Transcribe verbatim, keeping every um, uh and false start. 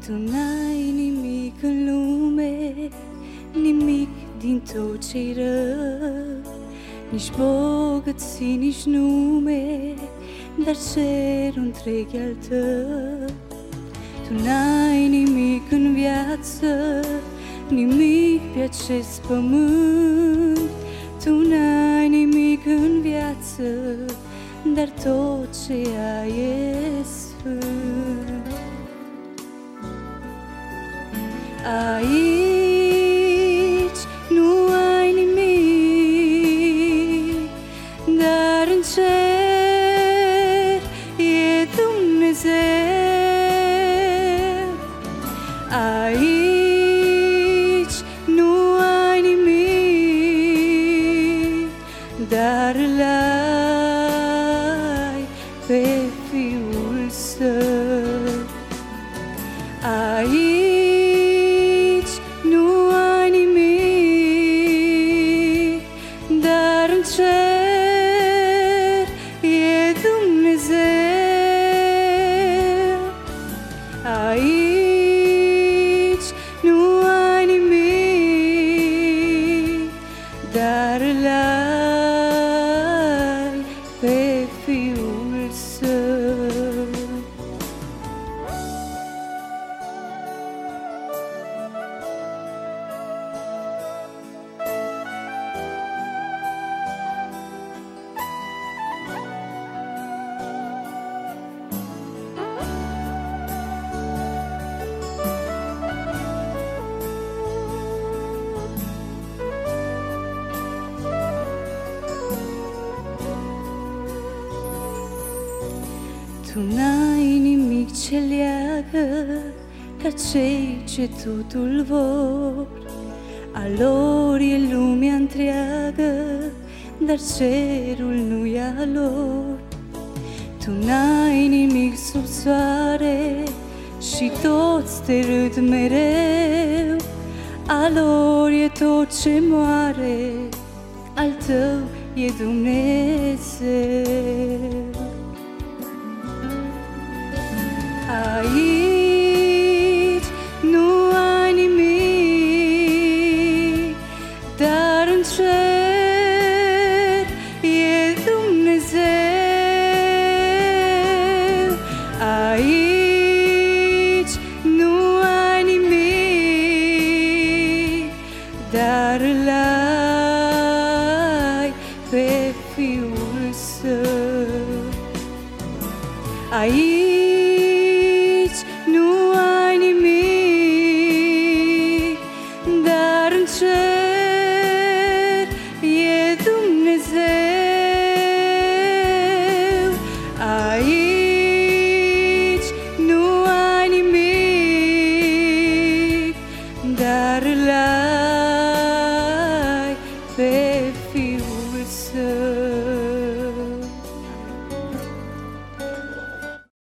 Tu n-ai nimic în lume, nimic din tot ce-i rău, nici bogății, nici nume, dar cerul întreg e al tău. Tu n-ai nimic în viață, nimic pe acest pământ. Tu n-ai nimic în viață, dar tot ce ai e sfânt. Aici nu ai nimic, dar în cer e Dumnezeu. Aici nu ai nimic, dar l-ai pe Fiul Său. Aici cer e Dumnezeu. Aici nu ai nimic, dar l-ai pe Fiul Său. Tu n-ai nimic ce leagă ca cei ce totul vor. A lor e lumea întreagă, dar cerul nu e a lor. Tu n-ai nimic sub soare și toți te râd mereu. A lor e tot ce moare, al tău e Dumnezeu. Aici